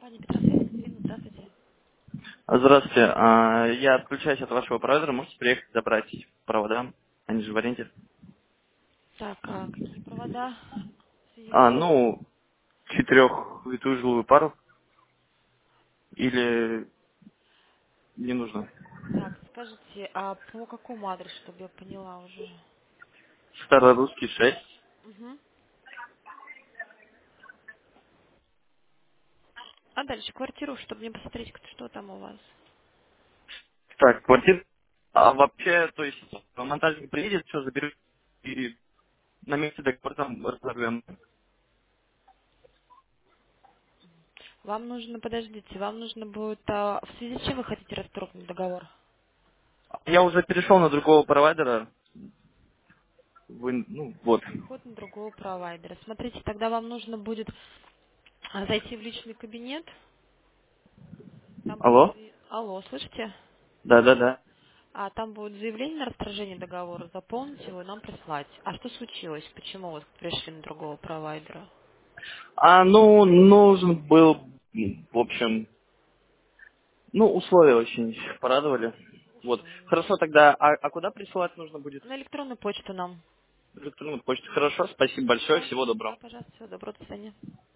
Компания Петросвязь, Екатерина, здравствуйте. Здравствуйте. Я отключаюсь от вашего провайдера. Можете приехать забрать провода? Они же в аренде. Так, а какие провода соединять? Ну, четырехвитую жилую пару. Или не нужно? Так, скажите, а по какому адресу, чтобы я поняла уже? Старорусский 6. Угу. А дальше квартиру, чтобы мне посмотреть, что там у вас. Так, квартира. А вообще, то есть, монтажник приедет, все заберет и на месте договор там разорвем. Вам нужно, подождите, вам нужно будет, в связи с чем вы хотите расторгнуть договор? Я уже перешел на другого провайдера. Вы, ну, вот. Переход на другого провайдера. Смотрите, тогда вам нужно будет зайти в личный кабинет. Там будет... Алло? Алло, слышите? Да-да-да. А там будет заявление на расторжение договора, заполнить его и нам прислать. А что случилось? Почему вы пришли на другого провайдера? Ну, нужен был, в общем, ну, условия очень порадовали. Вот. Условия. Хорошо, тогда, а куда присылать нужно будет? На электронную почту нам. Электронную почту. Хорошо, спасибо большое, Да, всего доброго. да, пожалуйста, всего доброго, до свидания.